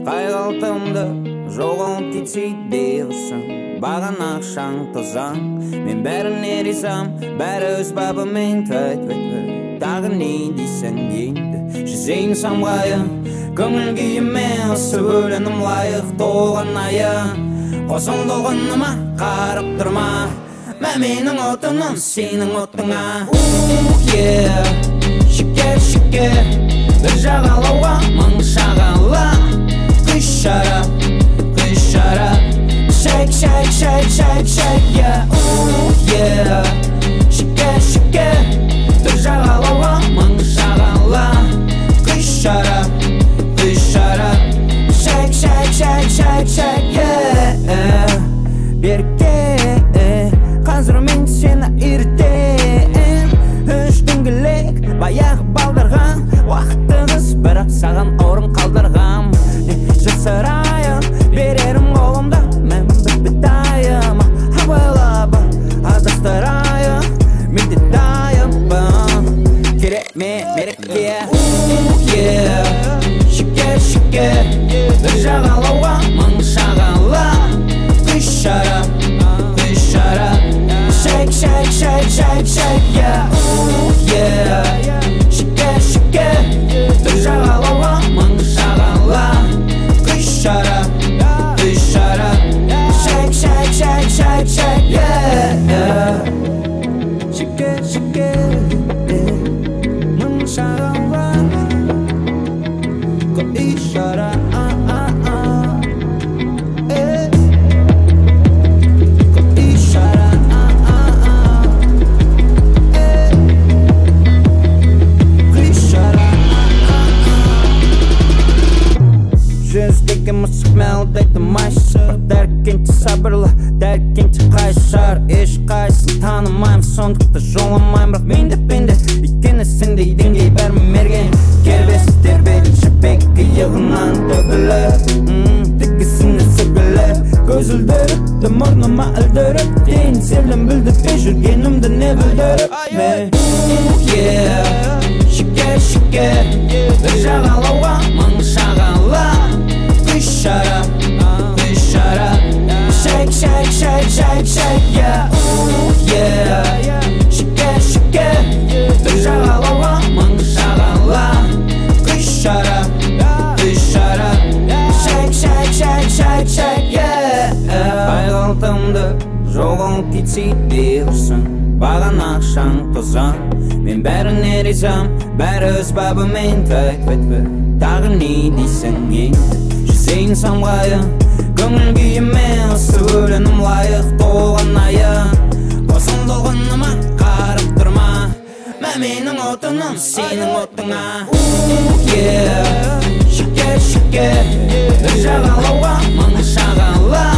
Қайғалтымды жоғын тетсей дейілсің, баған ақшаң тозаң. Мен бәріне ризам, бәрі өз бабымен тәйт. Тағы не дейсің енді, жүзейін самғайын. Көңіл күйіме осы өлінім лайық толған айын. Қосылдығыныма қарып тұрма, мәменің отының сенің отыңа. Шекер, бір жағалауға мың шағала. Күш шарап, shake, yeah, шекер, бір жағалауға мың шағала. Күш шарап, shake, yeah. Берке, қазір мен сені үйретем. Үш дөңгелек, баяғы балдарға уақыттығыз, бірақ саған орын қалдырғам. Жасырайын, берерім қолымда, мен бітбітайым. Абайлап, адастырайын, мен де дайынбын. Керек мерекке, шекер, бір жағалауға мың шағала. Күш шарап, shake, yeah, шекер, бір жағалауға мың шағала. Күш шарап, shake, yeah. Шекер, мың шағала. Күш шарап, мысық мәлдайды майшыр. Дәркенте сабырлы, дәркенте қайшар. Еш қайсын танымайым, сондықты жоламайым. Бірақ менде өйткені сенде деңгей бәрі мерген. Кербес тербелін шапекі иығынан төгіліп, тікісіне сөгіліп. Көз үлдіріпті мұрныма үлдіріп, дейін серлім бүлдіппе жүргенімді не бүлдіріп. Шекер, бір жағалауға мың шағала. Күш шарап, shake, yeah, шекер, бір жағалауға мың шағала. Күш шарап, shake, yeah. Қайғалтымды жоғын кетсей дейілсің, баған ақшаң тозаң. Мен бәріне ризам, бәрі өз бабымен тәйт. Тағы не дейсің енді, жүзейін самғайын. Көңіл күйіме осы өлінім лайық толған айын. Қосылдығыныма қарып тұрма, мәменің отының сенің отыңа. Шекер, бір жағалауға мың шағала.